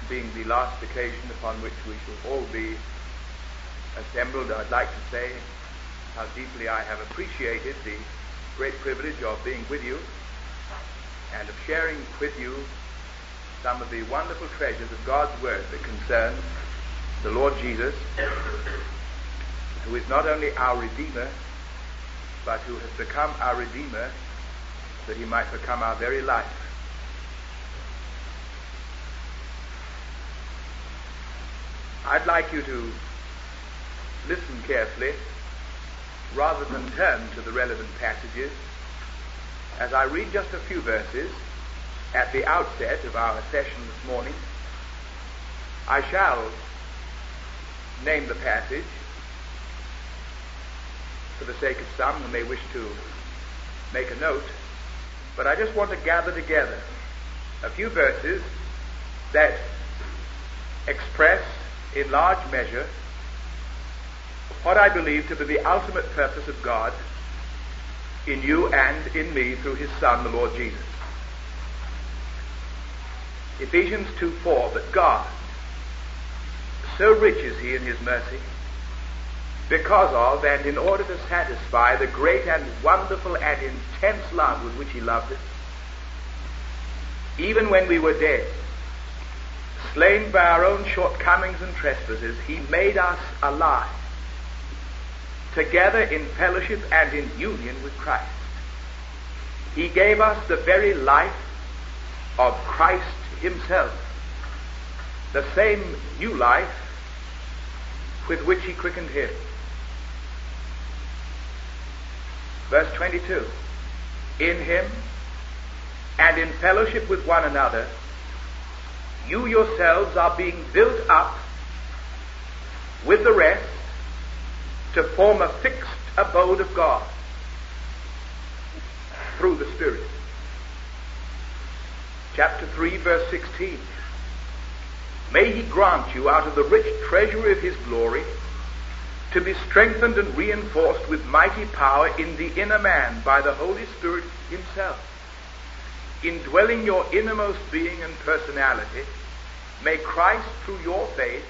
being the last occasion upon which we shall all be assembled, I'd like to say how deeply I have appreciated the great privilege of being with you and of sharing with you some of the wonderful treasures of God's Word that concern the Lord Jesus, who is not only our Redeemer, but who has become our Redeemer that he might become our very life. I'd like you to listen carefully rather than turn to the relevant passages as I read just a few verses at the outset of our session this morning. I shall name the passage for the sake of some who may wish to make a note, but I just want to gather together a few verses that express in large measure what I believe to be the ultimate purpose of God in you and in me through his Son, the Lord Jesus. Ephesians 2:4, but God, so rich is he in his mercy, because of and in order to satisfy the great and wonderful and intense love with which he loved us, even when we were dead, slain by our own shortcomings and trespasses, he made us alive, together in fellowship and in union with Christ. He gave us the very life of Christ himself, the same new life with which he quickened him. Verse 22, in him and in fellowship with one another, you yourselves are being built up with the rest to form a fixed abode of God through the Spirit. Chapter 3, verse 16. May he grant you out of the rich treasury of his glory to be strengthened and reinforced with mighty power in the inner man by the Holy Spirit himself, indwelling your innermost being and personality. May Christ, through your faith,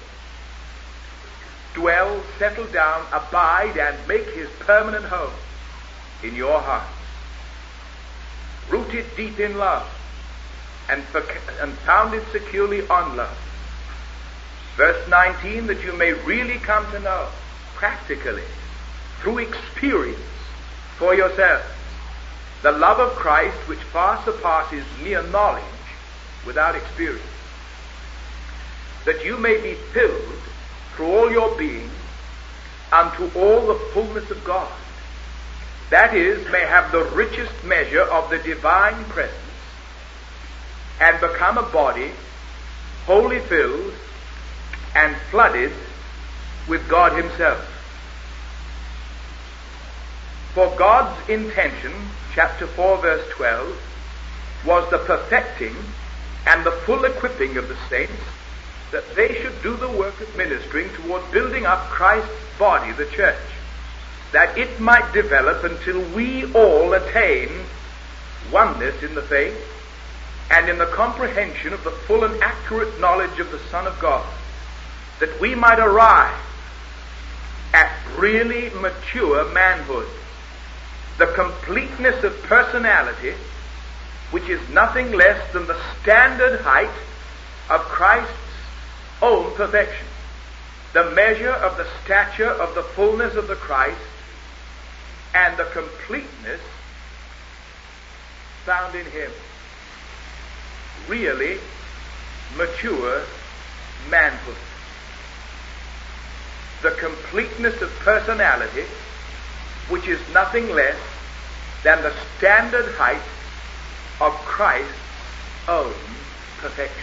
dwell, settle down, abide, and make his permanent home in your hearts, rooted deep in love and founded securely on love. Verse 19, that you may really come to know practically, through experience for yourselves, the love of Christ which far surpasses mere knowledge without experience, that you may be filled through all your being unto all the fullness of God, that is, may have the richest measure of the divine presence and become a body wholly filled and flooded with God himself. For God's intention, chapter 4, verse 12, was the perfecting and the full equipping of the saints, that they should do the work of ministering toward building up Christ's body, the church, that it might develop until we all attain oneness in the faith and in the comprehension of the full and accurate knowledge of the Son of God, that we might arrive at really mature manhood, the completeness of personality, which is nothing less than the standard height of Christ's own perfection, the measure of the stature of the fullness of the Christ, and the completeness found in him. Really mature manhood. The completeness of personality, which is nothing less than the standard height of Christ's own perfection.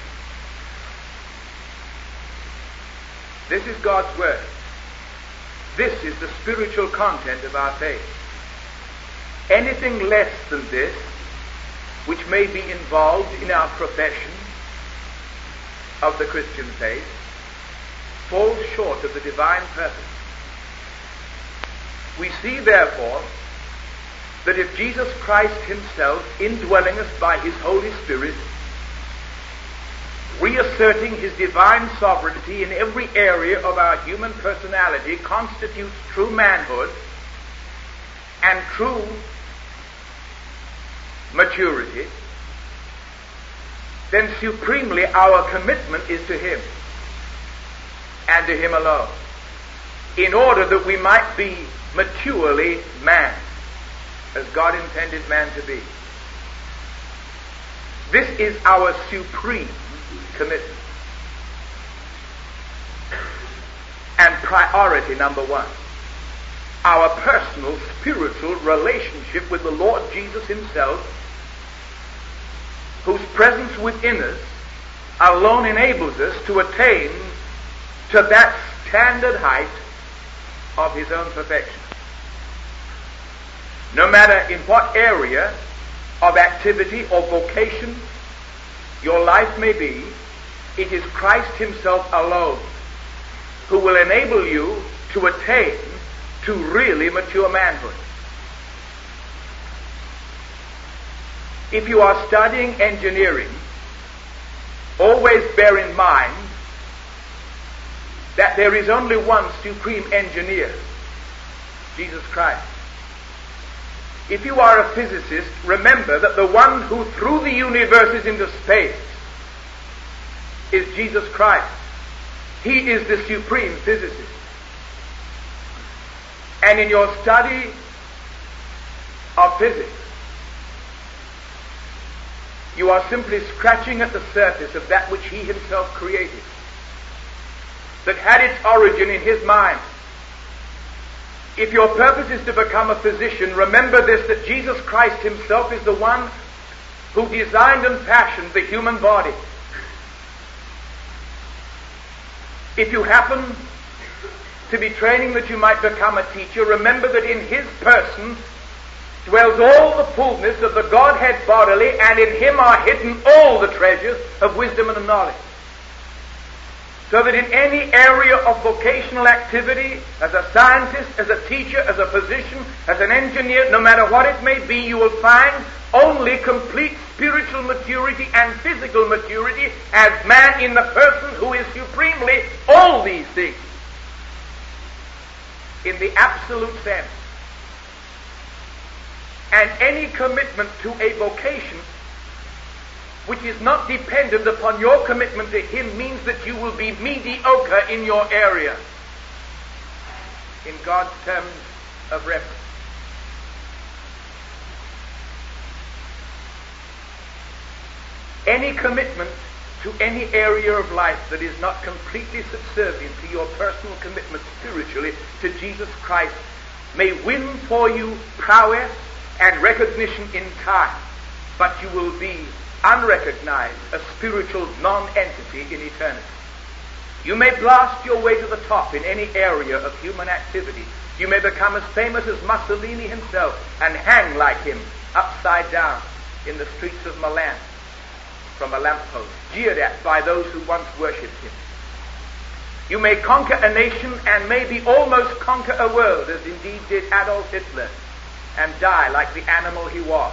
This is God's Word. This is the spiritual content of our faith. Anything less than this, which may be involved in our profession of the Christian faith, falls short of the divine purpose. We see, therefore, that if Jesus Christ himself, indwelling us by his Holy Spirit, reasserting his divine sovereignty in every area of our human personality, constitutes true manhood and true maturity, then supremely our commitment is to him and to him alone, in order that we might be maturely man, as God intended man to be. This is our supreme commitment and priority number one. Our personal spiritual relationship with the Lord Jesus himself, whose presence within us alone enables us to attain to that standard height of his own perfection. No matter in what area of activity or vocation your life may be, it is Christ himself alone who will enable you to attain to really mature manhood. If you are studying engineering, always bear in mind that there is only one supreme engineer, Jesus Christ. If you are a physicist, remember that the one who threw the universes into space is Jesus Christ. He is the supreme physicist. And in your study of physics, you are simply scratching at the surface of that which he himself created, that had its origin in his mind. If your purpose is to become a physician, remember this, that Jesus Christ himself is the one who designed and fashioned the human body. If you happen to be training that you might become a teacher, remember that in his person dwells all the fullness of the Godhead bodily, and in him are hidden all the treasures of wisdom and of knowledge. So that in any area of vocational activity, as a scientist, as a teacher, as a physician, as an engineer, no matter what it may be, you will find only complete spiritual maturity and physical maturity as man in the person who is supremely all these things, in the absolute sense. And any commitment to a vocation which is not dependent upon your commitment to him means that you will be mediocre in your area, in God's terms of reference. Any commitment to any area of life that is not completely subservient to your personal commitment spiritually to Jesus Christ may win for you prowess and recognition in time, but you will be unrecognized, a spiritual non-entity in eternity. You may blast your way to the top in any area of human activity. You may become as famous as Mussolini himself and hang like him upside down in the streets of Milan from a lamppost, jeered at by those who once worshipped him. You may conquer a nation and maybe almost conquer a world, as indeed did Adolf Hitler, and die like the animal he was,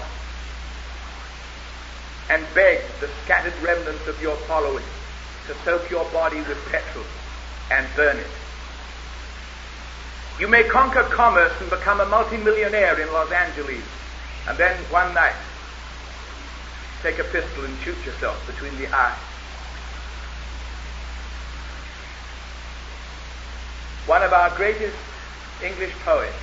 and beg the scattered remnants of your following to soak your body with petrol and burn it. You may conquer commerce and become a multimillionaire in Los Angeles, and then one night take a pistol and shoot yourself between the eyes. One of our greatest English poets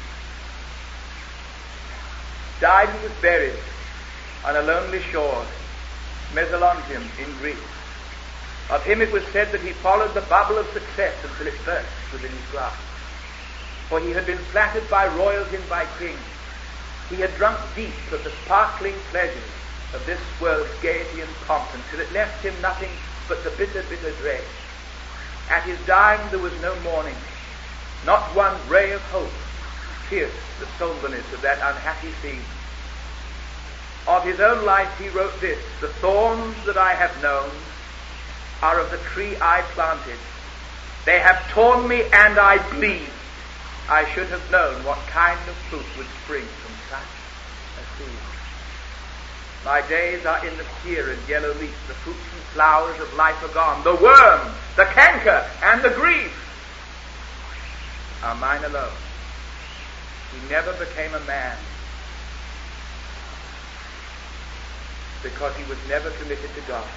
died and was buried on a lonely shore, Mesolontium in Greece. Of him it was said that he followed the bubble of success until it burst within his grasp. For he had been flattered by royalty and by kings. He had drunk deep of the sparkling pleasures of this world's gaiety and pomp until it left him nothing but the bitter, bitter dread. At his dying there was no mourning, not one ray of hope pierced the somberness of that unhappy scene. Of his own life he wrote this: "The thorns that I have known are of the tree I planted. They have torn me and I bleed. I should have known what kind of fruit would spring from such a seed." My days are in the sere and yellow leaf. The fruits and flowers of life are gone. The worm, the canker, and the grief are mine alone. He never became a man because he was never committed to God.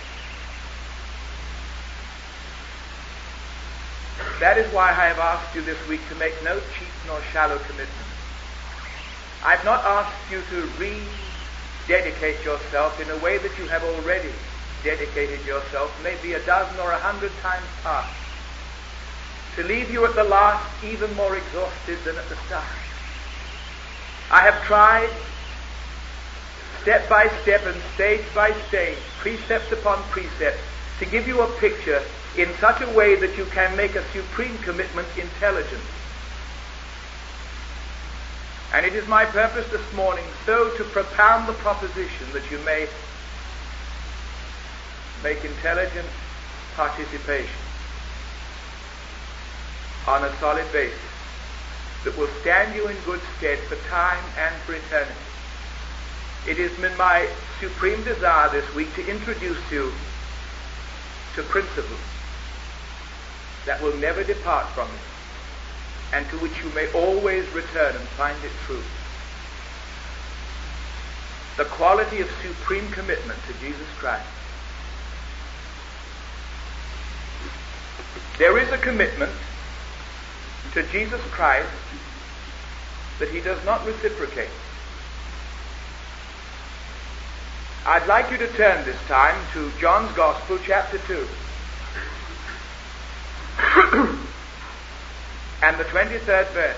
That is why I have asked you this week to make no cheap nor shallow commitment. I've not asked you to rededicate yourself in a way that you have already dedicated yourself, maybe 12 or 100 times past, to leave you at the last even more exhausted than at the start. I have tried step by step and stage by stage, precept upon precept, to give you a picture in such a way that you can make a supreme commitment intelligent. And it is my purpose this morning so to propound the proposition that you may make intelligent participation on a solid basis that will stand you in good stead for time and for eternity. It has been my supreme desire this week to introduce you to principles that will never depart from it, and to which you may always return and find it true. The quality of supreme commitment to Jesus Christ. There is a commitment to Jesus Christ that he does not reciprocate. I'd like you to turn this time to John's Gospel, chapter 2. And the 23rd verse.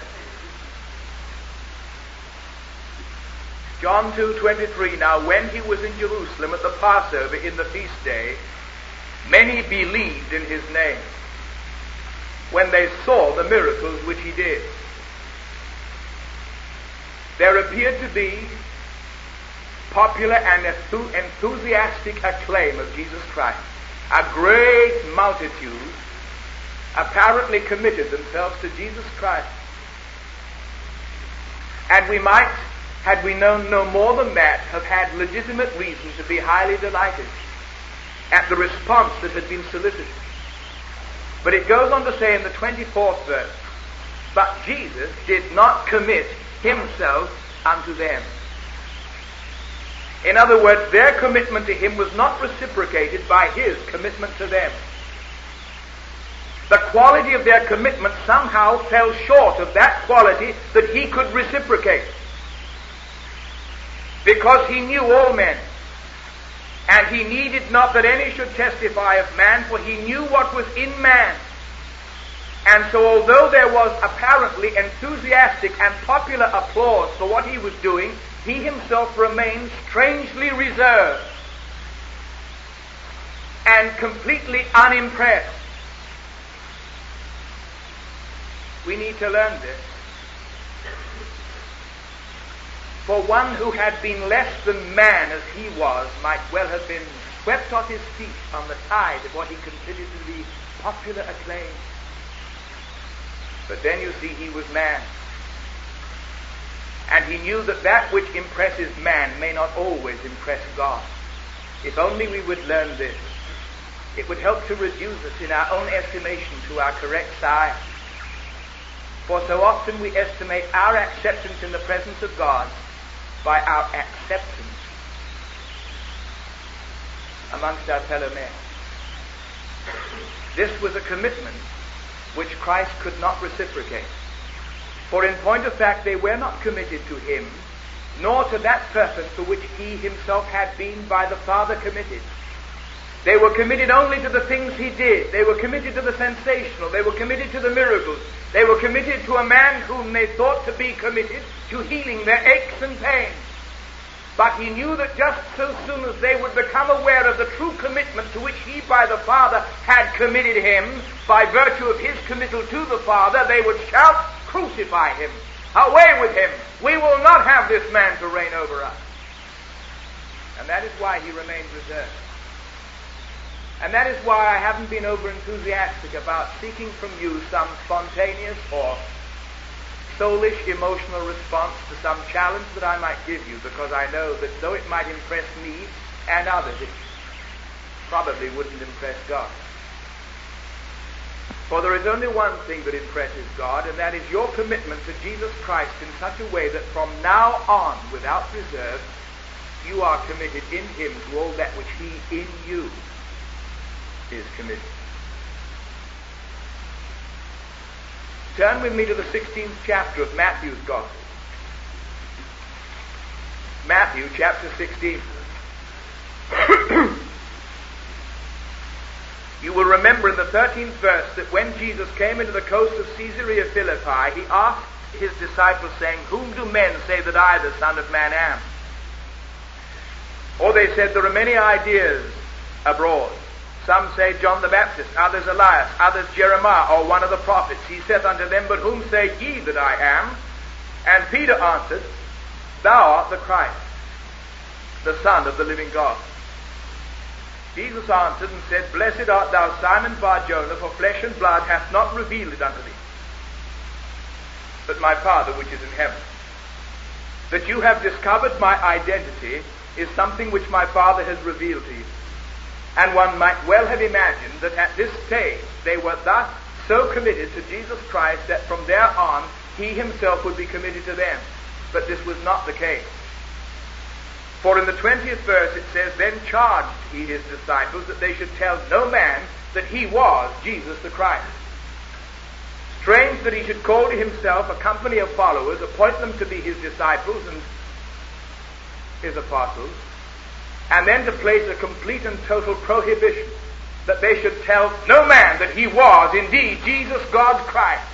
John 2:23. Now when he was in Jerusalem at the Passover in the feast day, many believed in his name when they saw the miracles which he did. There appeared to be popular and enthusiastic acclaim of Jesus Christ. A great multitude apparently committed themselves to Jesus Christ. And we might, had we known no more than that, have had legitimate reason to be highly delighted at the response that had been solicited. But it goes on to say in the 24th verse, but Jesus did not commit himself unto them. In other words, their commitment to him was not reciprocated by his commitment to them. The quality of their commitment somehow fell short of that quality that he could reciprocate. Because he knew all men, and he needed not that any should testify of man, for he knew what was in man. And so although there was apparently enthusiastic and popular applause for what he was doing, he himself remained strangely reserved and completely unimpressed. We need to learn this. For one who had been less than man as he was might well have been swept off his feet on the tide of what he considered to be popular acclaim. But then you see he was man. And he knew that that which impresses man may not always impress God. If only we would learn this, it would help to reduce us in our own estimation to our correct size. For so often we estimate our acceptance in the presence of God by our acceptance amongst our fellow men. This was a commitment which Christ could not reciprocate. For in point of fact, they were not committed to him, nor to that purpose for which he himself had been by the Father committed. They were committed only to the things he did. They were committed to the sensational. They were committed to the miracles. They were committed to a man whom they thought to be committed to healing their aches and pains. But he knew that just so soon as they would become aware of the true commitment to which he by the Father had committed him, by virtue of his committal to the Father, they would shout, crucify him, away with him. We will not have this man to reign over us. And that is why he remained reserved. And that is why I haven't been over enthusiastic about seeking from you some spontaneous or soulish emotional response to some challenge that I might give you, because I know that though it might impress me and others, it probably wouldn't impress God. For there is only one thing that impresses God, and that is your commitment to Jesus Christ in such a way that from now on, without reserve, you are committed in him to all that which he in you is committed. Turn with me to the 16th chapter of Matthew's Gospel. Matthew chapter 16. You will remember in the 13th verse that when Jesus came into the coast of Caesarea Philippi, he asked his disciples, saying, "Whom do men say that I, the Son of Man, am?" Or they said, "There are many ideas abroad. Some say John the Baptist, others Elias, others Jeremiah, or one of the prophets." He saith unto them, "But whom say ye that I am?" And Peter answered, "Thou art the Christ, the Son of the living God." Jesus answered and said, "Blessed art thou, Simon Bar-Jonah, for flesh and blood hath not revealed it unto thee, but my Father which is in heaven. That you have discovered my identity is something which my Father has revealed to you." And one might well have imagined that at this stage they were thus so committed to Jesus Christ that from there on he himself would be committed to them. But this was not the case. For in the 20th verse it says, "Then charged he his disciples that they should tell no man that he was Jesus the Christ." Strange that he should call to himself a company of followers, appoint them to be his disciples and his apostles, and then to place a complete and total prohibition that they should tell no man that he was indeed Jesus, God's Christ.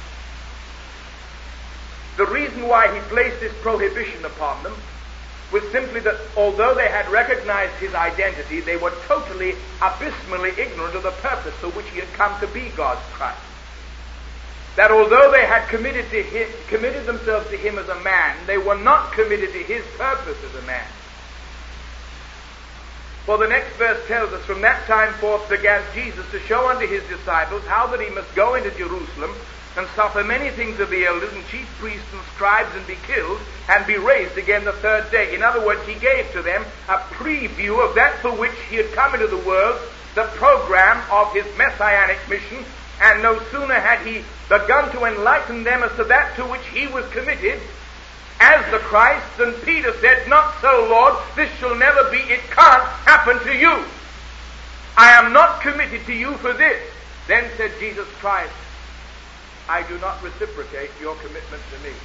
The reason why he placed this prohibition upon them was simply that although they had recognized his identity, they were totally, abysmally ignorant of the purpose for which he had come to be God's Christ. That although they had committed themselves to him as a man, they were not committed to his purpose as a man. For the next verse tells us, "From that time forth began Jesus to show unto his disciples how that he must go into Jerusalem and suffer many things of the elders and chief priests and scribes and be killed and be raised again the third day." In other words, he gave to them a preview of that for which he had come into the world, the program of his messianic mission, and no sooner had he begun to enlighten them as to that to which he was committed as the Christ, then Peter said, "Not so, Lord, this shall never be, it can't happen to you. I am not committed to you for this." Then said Jesus Christ, "I do not reciprocate your commitment to me.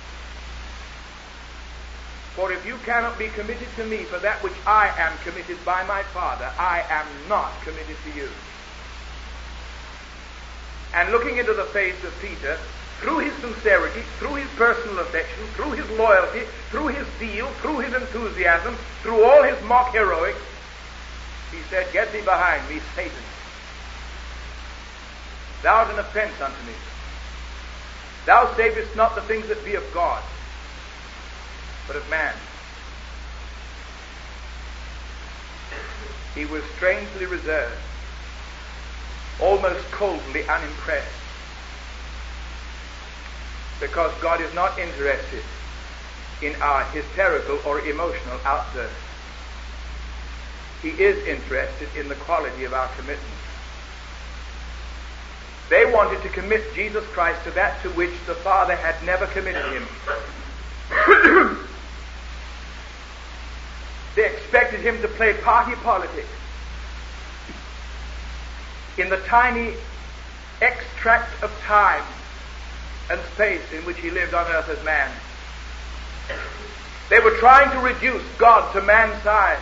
For if you cannot be committed to me for that which I am committed by my Father, I am not committed to you." And looking into the face of Peter, through his sincerity, through his personal affection, through his loyalty, through his zeal, through his enthusiasm, through all his mock heroics, he said, "Get thee behind me, Satan. Thou art an offense unto me. Thou savest not the things that be of God, but of man." He was strangely reserved, almost coldly unimpressed, because God is not interested in our hysterical or emotional outbursts. He is interested in the quality of our commitment. They wanted to commit Jesus Christ to that to which the Father had never committed him. They expected him to play party politics in the tiny extract of time and space in which he lived on earth as man. They were trying to reduce God to man's size.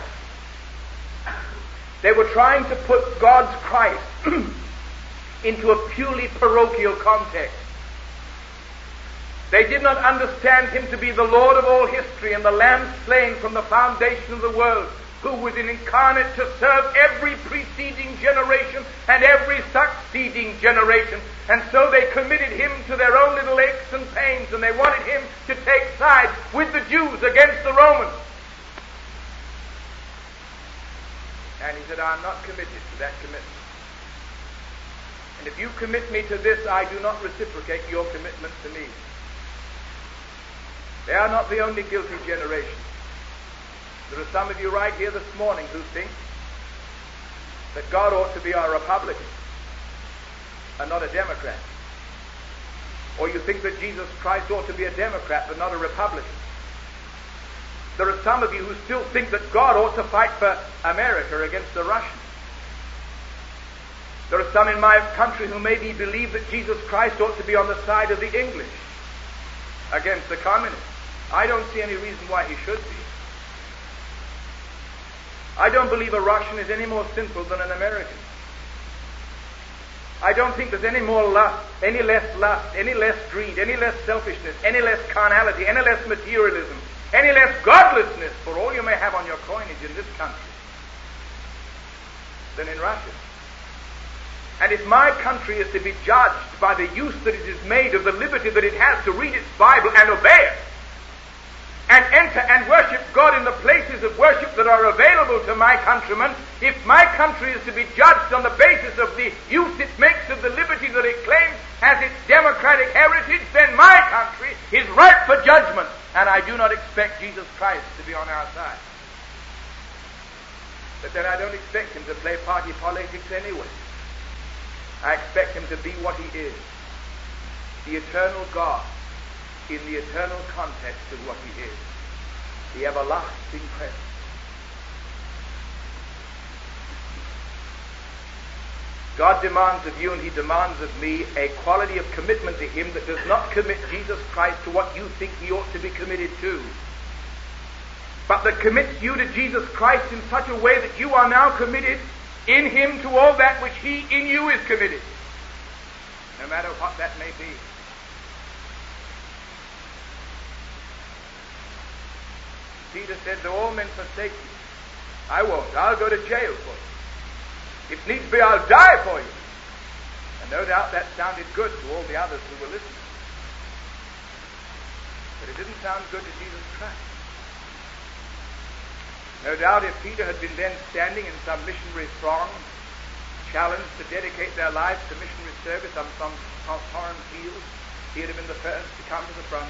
They were trying to put God's Christ into a purely parochial context. They did not understand him to be the Lord of all history and the Lamb slain from the foundation of the world, who was incarnate to serve every preceding generation and every succeeding generation. And so they committed him to their own little aches and pains, and they wanted him to take sides with the Jews against the Romans. And he said, "I'm not committed to that commitment. And if you commit me to this, I do not reciprocate your commitment to me." They are not the only guilty generation. There are some of you right here this morning who think that God ought to be our Republican and not a Democrat. Or you think that Jesus Christ ought to be a Democrat but not a Republican. There are some of you who still think that God ought to fight for America against the Russians. There are some in my country who maybe believe that Jesus Christ ought to be on the side of the English against the communists. I don't see any reason why he should be. I don't believe a Russian is any more sinful than an American. I don't think there's any more lust, any less greed, any less selfishness, any less carnality, any less materialism, any less godlessness, for all you may have on your coinage in this country, than in Russia. And if my country is to be judged by the use that it has made of the liberty that it has to read its Bible and obey it, and enter and worship God in the places of worship that are available to my countrymen, if my country is to be judged on the basis of the use it makes of the liberty that it claims as its democratic heritage, then my country is ripe for judgment, and I do not expect Jesus Christ to be on our side. But then I don't expect him to play party politics anyway. I expect him to be what he is, the eternal God, in the eternal context of what he is, the everlasting presence. God demands of you and he demands of me a quality of commitment to him that does not commit Jesus Christ to what you think he ought to be committed to, but that commits you to Jesus Christ in such a way that you are now committed in him to all that which he in you is committed, no matter what that may be. Peter said, though all men forsake you, I won't. I'll go to jail for you. If needs be, I'll die for you. And no doubt that sounded good to all the others who were listening. But it didn't sound good to Jesus Christ. No doubt if Peter had been then standing in some missionary throng, challenged to dedicate their lives to missionary service on some foreign field, he'd have been the first to come to the front.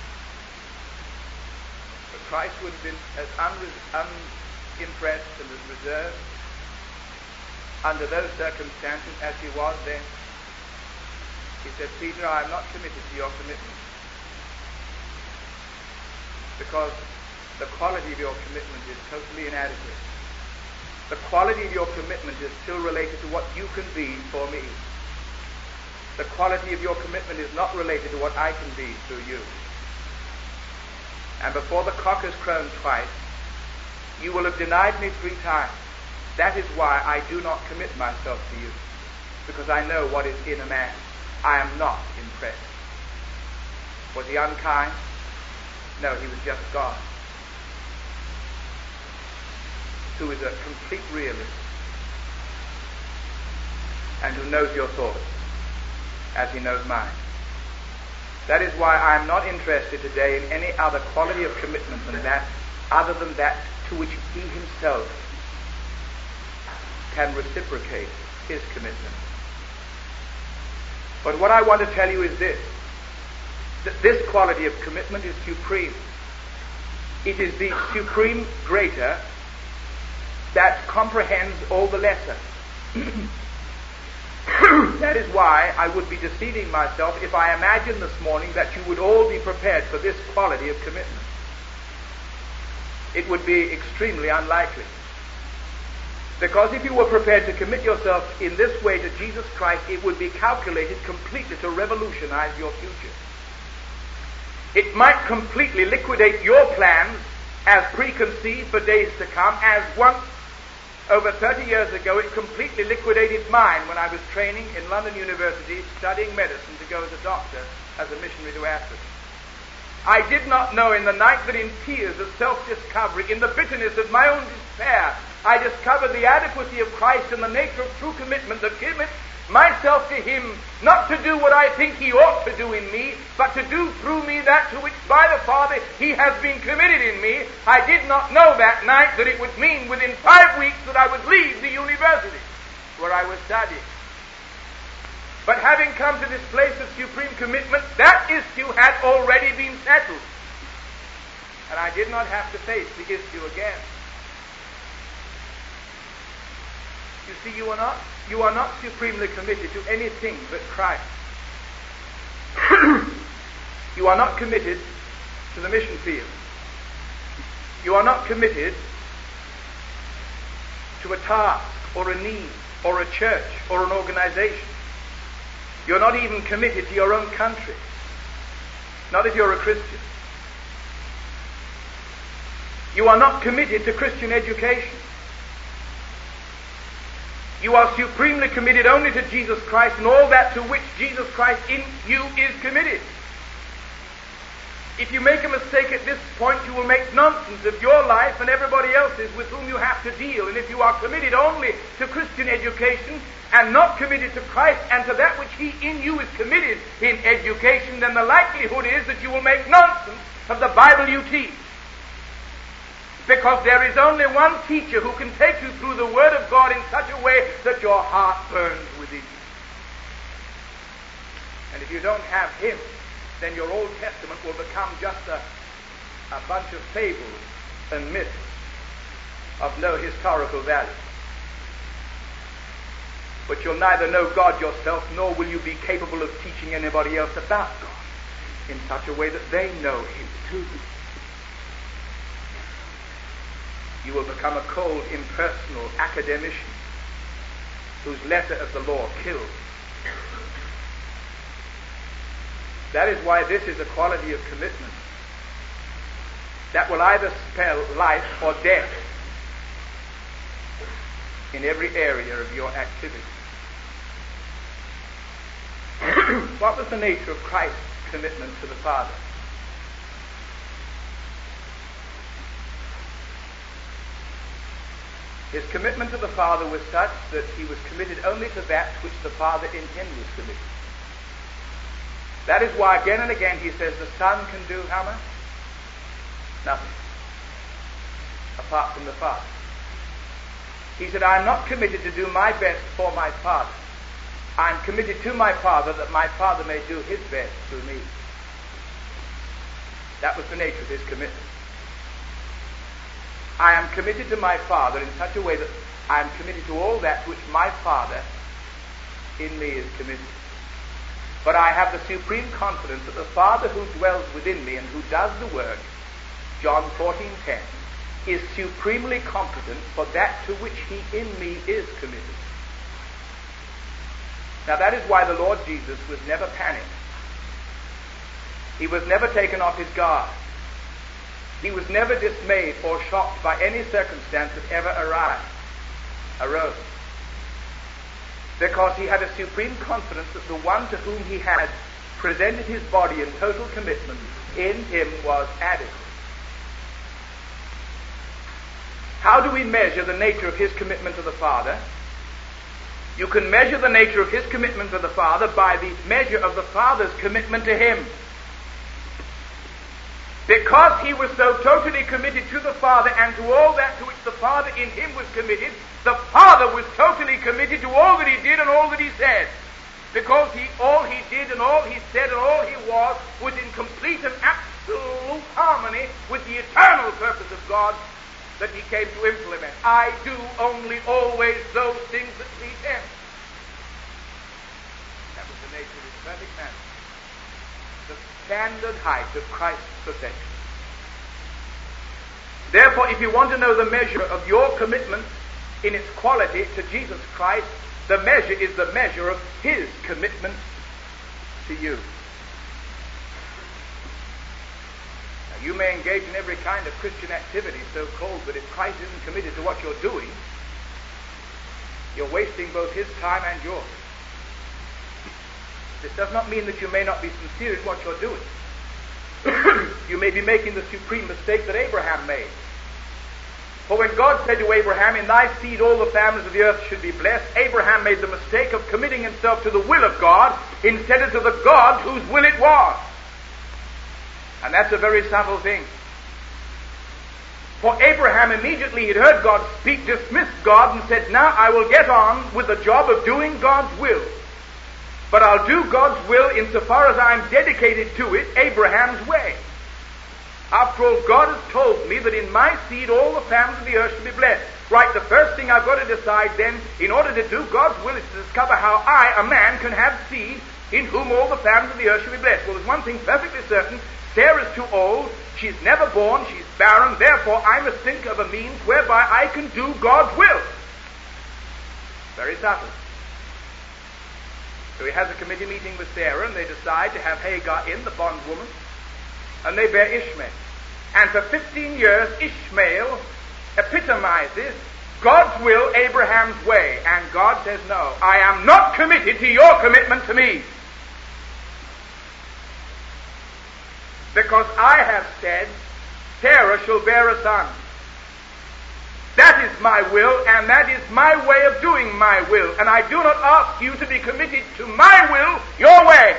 But Christ would have been as unimpressed and as reserved under those circumstances as he was then. He said, Peter, I am not committed to your commitment, because the quality of your commitment is totally inadequate. The quality of your commitment is still related to what you can be for me. The quality of your commitment is not related to what I can be through you. And before the cock has crown twice, you will have denied me 3 times. That is why I do not commit myself to you, because I know what is in a man. I am not impressed. Was he unkind? No, he was just God, who is a complete realist and who knows your thoughts as he knows mine. That is why I am not interested today in any other quality of commitment than that, other than that to which he himself can reciprocate his commitment. But what I want to tell you is this, that this quality of commitment is supreme. It is the supreme greater that comprehends all the lesser. That is why I would be deceiving myself if I imagined this morning that you would all be prepared for this quality of commitment. It would be extremely unlikely. Because if you were prepared to commit yourself in this way to Jesus Christ, it would be calculated completely to revolutionize your future. It might completely liquidate your plans as preconceived for days to come, as once over 30 years ago it completely liquidated mine when I was training in London University studying medicine to go as a doctor, as a missionary to Africa. I did not know in the night that in tears of self-discovery, in the bitterness of my own despair, I discovered the adequacy of Christ and the nature of true commitment that commits myself to him, not to do what I think he ought to do in me, but to do through me that to which by the Father he has been committed in me. I did not know that night that it would mean within 5 weeks that I would leave the university where I was studying. But having come to this place of supreme commitment, that issue had already been settled. And I did not have to face the issue again. You see, you are not supremely committed to anything but Christ. You are not committed to the mission field. You are not committed to a task or a need or a church or an organization. You're not even committed to your own country. Not if you're a Christian. You are not committed to Christian education. You are supremely committed only to Jesus Christ and all that to which Jesus Christ in you is committed. If you make a mistake at this point, you will make nonsense of your life and everybody else's with whom you have to deal. And if you are committed only to Christian education and not committed to Christ and to that which He in you is committed in education, then the likelihood is that you will make nonsense of the Bible you teach. Because there is only one teacher who can take you through the Word of God in such a way that your heart burns within you. And if you don't have Him, then your Old Testament will become just a bunch of fables and myths of no historical value. But you'll neither know God yourself, nor will you be capable of teaching anybody else about God in such a way that they know Him too. You will become a cold, impersonal academician whose letter of the law kills. That is why this is a quality of commitment that will either spell life or death in every area of your activity. What was the nature of Christ's commitment to the Father? His commitment to the Father was such that he was committed only to that which the Father in him was committed. That is why again and again he says the Son can do how much? Nothing. Apart from the Father. He said, I am not committed to do my best for my Father. I am committed to my Father that my Father may do His best through me. That was the nature of his commitment. I am committed to my Father in such a way that I am committed to all that which my Father in me is committed. But I have the supreme confidence that the Father who dwells within me and who does the work, John 14:10, is supremely competent for that to which He in me is committed. Now that is why the Lord Jesus was never panicked. He was never taken off his guard. He was never dismayed or shocked by any circumstance that ever arose. Because he had a supreme confidence that the one to whom he had presented his body in total commitment in him was adequate. How do we measure the nature of his commitment to the Father? You can measure the nature of his commitment to the Father by the measure of the Father's commitment to him. Because he was so totally committed to the Father and to all that to which the Father in him was committed, the Father was totally committed to all that he did and all that he said. Because all he did and all he said and all he was in complete and absolute harmony with the eternal purpose of God that he came to implement. I do only always those things that please him. That was the nature of his perfect man. The standard height of Christ's perfection. Therefore, if you want to know the measure of your commitment in its quality to Jesus Christ, the measure is the measure of his commitment to you. Now, you may engage in every kind of Christian activity, so-called, but if Christ isn't committed to what you're doing, you're wasting both his time and yours. This does not mean that you may not be sincere in what you're doing. You may be making the supreme mistake that Abraham made. For when God said to Abraham, in thy seed all the families of the earth should be blessed, Abraham made the mistake of committing himself to the will of God instead of to the God whose will it was. And that's a very subtle thing. For Abraham immediately he'd heard God speak, dismissed God and said, now I will get on with the job of doing God's will. But I'll do God's will insofar as I'm dedicated to it, Abraham's way. After all, God has told me that in my seed all the families of the earth shall be blessed. Right, the first thing I've got to decide then, in order to do God's will, is to discover how I, a man, can have seed in whom all the families of the earth shall be blessed. Well, there's one thing perfectly certain. Sarah's too old. She's never born. She's barren. Therefore, I must think of a means whereby I can do God's will. Very subtle. So he has a committee meeting with Sarah, and they decide to have Hagar in, the bondwoman, and they bear Ishmael. And for 15 years, Ishmael epitomizes God's will, Abraham's way. And God says, no, I am not committed to your commitment to me. Because I have said, Sarah shall bear a son. That is my will, and that is my way of doing my will. And I do not ask you to be committed to my will, your way.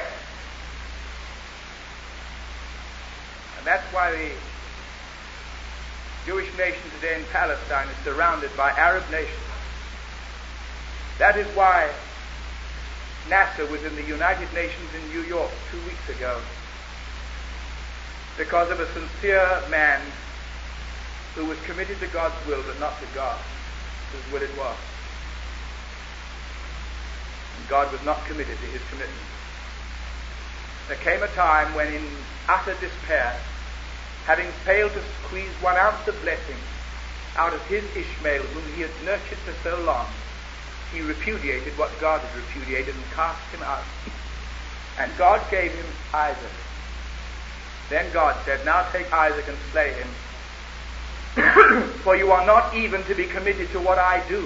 And that's why the Jewish nation today in Palestine is surrounded by Arab nations. That is why Nasser was in the United Nations in New York 2 weeks ago. Because of a sincere man who was committed to God's will, but not to God, whose will it was. And God was not committed to his commitment. There came a time when, in utter despair, having failed to squeeze 1 ounce of blessing out of his Ishmael, whom he had nurtured for so long, he repudiated what God had repudiated and cast him out. And God gave him Isaac. Then God said, now take Isaac and slay him, for you are not even to be committed to what I do.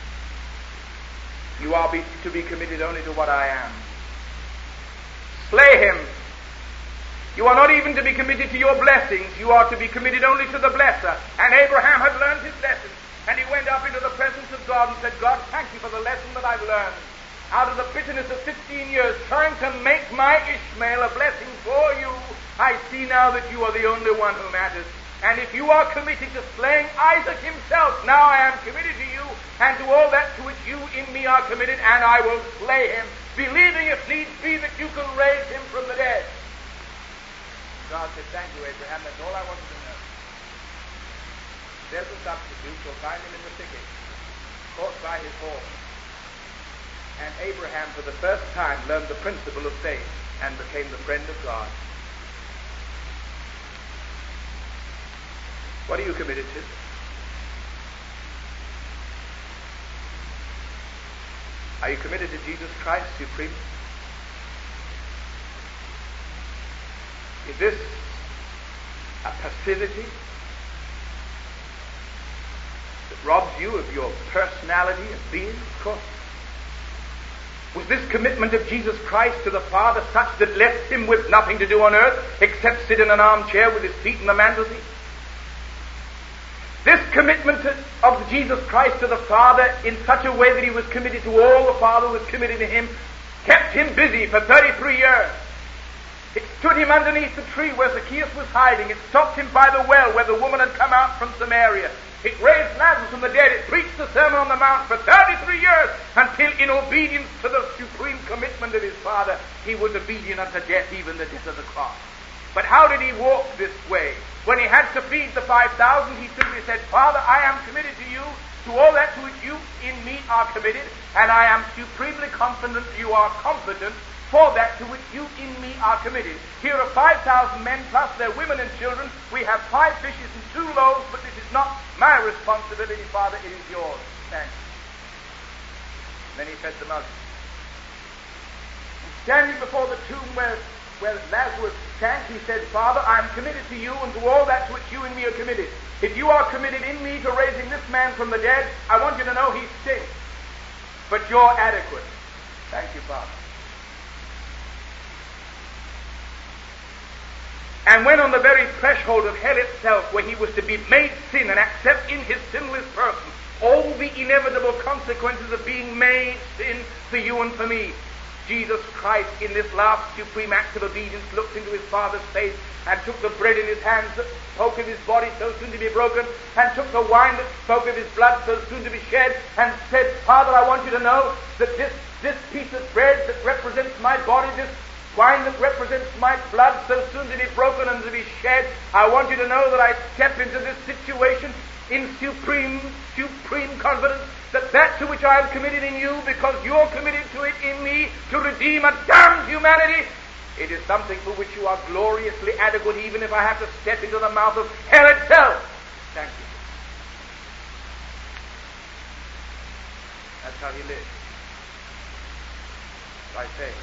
You are to be committed only to what I am. Slay him. You are not even to be committed to your blessings. You are to be committed only to the blesser. And Abraham had learned his lesson. And he went up into the presence of God and said, God, thank you for the lesson that I've learned. Out of the bitterness of 15 years trying to make my Ishmael a blessing for you, I see now that you are the only one who matters. And if you are committed to slaying Isaac himself, now I am committed to you and to all that to which you in me are committed, and I will slay him, believing if needs be that you can raise him from the dead. God said, thank you, Abraham, that's all I wanted to know. There's a substitute. You'll find him in the thicket, caught by his horse. And Abraham, for the first time, learned the principle of faith and became the friend of God. What are you committed to? Are you committed to Jesus Christ supreme? Is this a passivity that robs you of your personality and being? Of course. Was this commitment of Jesus Christ to the Father such that left him with nothing to do on earth except sit in an armchair with his feet in the mantelpiece? This commitment of Jesus Christ to the Father in such a way that he was committed to all the Father was committed to him kept him busy for 33 years. It stood him underneath the tree where Zacchaeus was hiding. It stopped him by the well where the woman had come out from Samaria. It raised Lazarus from the dead. It preached the Sermon on the Mount for 33 years until, in obedience to the supreme commitment of his Father, he was obedient unto death, even the death of the cross. But how did he walk this way? When he had to feed the 5,000, he simply said, Father, I am committed to you, to all that to which you in me are committed, and I am supremely confident you are competent for that to which you in me are committed. Here are 5,000 men plus their women and children. We have 5 fishes and 2 loaves, but this is not my responsibility, Father, it is yours. Thanks. Then he fed the multitude. Standing before the tomb where Lazarus sank, he said, Father, I am committed to you and to all that to which you and me are committed. If you are committed in me to raising this man from the dead, I want you to know he stinks. But you're adequate. Thank you, Father. And when on the very threshold of hell itself, where he was to be made sin and accept in his sinless person all the inevitable consequences of being made sin for you and for me, Jesus Christ, in this last supreme act of obedience, looked into his Father's face and took the bread in his hands that spoke of his body so soon to be broken, and took the wine that spoke of his blood so soon to be shed, and said, Father, I want you to know that this piece of bread that represents my body, this wine that represents my blood so soon to be broken and to be shed. I want you to know that I step into this situation in supreme confidence that to which I have committed in you, because you're committed to it in me, to redeem a damned humanity, it is something for which you are gloriously adequate, even if I have to step into the mouth of hell itself. Thank you. That's how he lived. By faith.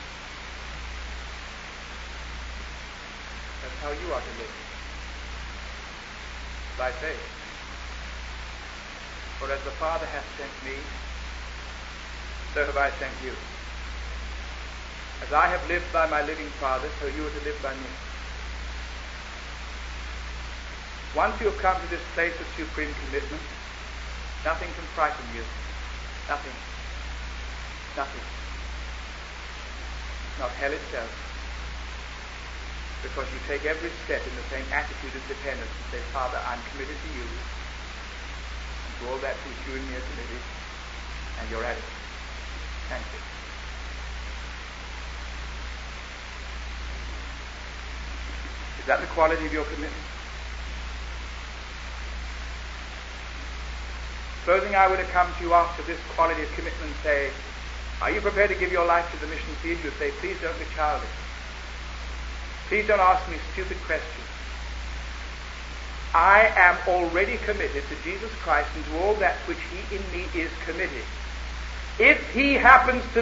That's how you are to live. By faith. For as the Father hath sent me, so have I sent you. As I have lived by my living Father, so you are to live by me. Once you have come to this place of supreme commitment, nothing can frighten you. Nothing. Nothing. Not hell itself. Because you take every step in the same attitude of dependence and say, Father, I'm committed to you. To all that which you and me are committed, and you're at it. Thank you. Is that the quality of your commitment? Supposing I were to come to you after this quality of commitment and say, are you prepared to give your life to the mission field? You'd say, please don't be childish. Please don't ask me stupid questions. I am already committed to Jesus Christ and to all that which he in me is committed. If he happens to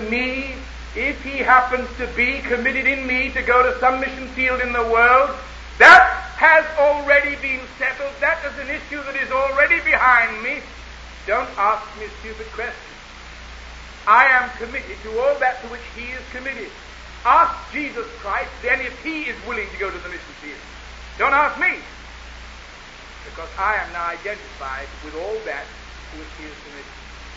be committed in me to go to some mission field in the world, that has already been settled. That is an issue that is already behind me. Don't ask me stupid questions. I am committed to all that to which he is committed. Ask Jesus Christ then if he is willing to go to the mission field. Don't ask me. Because I am now identified with all that to which he is committed.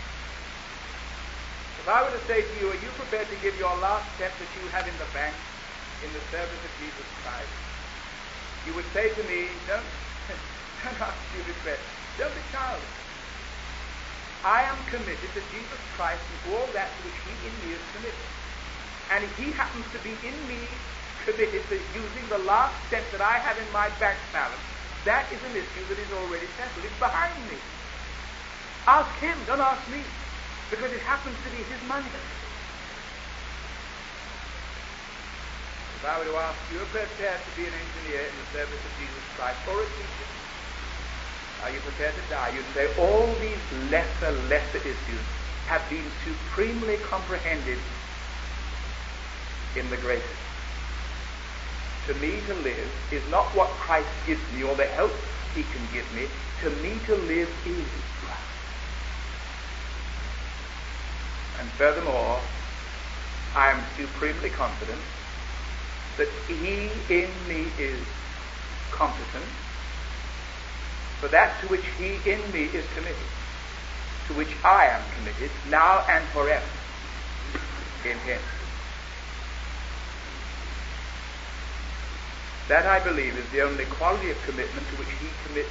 If I were to say to you, are you prepared to give your last step that you have in the bank in the service of Jesus Christ? You would say to me, don't ask stupid questions. Don't be childish. I am committed to Jesus Christ and to all that to which he in me is committed. And if he happens to be in me committed to using the last step that I have in my bank balance, that is an issue that is already settled. It's behind me. Ask him, don't ask me, because it happens to be his money. If I were to ask you, are you prepared to be an engineer in the service of Jesus Christ or a teacher? Are you prepared to die? You'd say all these lesser issues have been supremely comprehended in the greatest. To me to live is not what Christ gives me or the help he can give me. To me to live is Christ. And furthermore, I am supremely confident that he in me is competent for that to which he in me is committed, to which I am committed now and forever in him. That, I believe, is the only quality of commitment to which he commits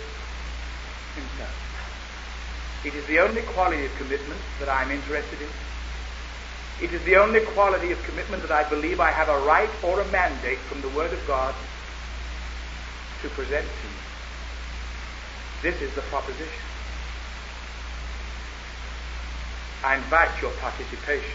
himself. It is the only quality of commitment that I'm interested in. It is the only quality of commitment that I believe I have a right or a mandate from the Word of God to present to you. This is the proposition. I invite your participation.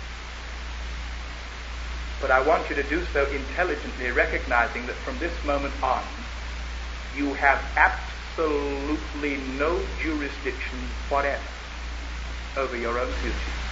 But I want you to do so intelligently, recognizing that from this moment on, you have absolutely no jurisdiction whatever over your own future.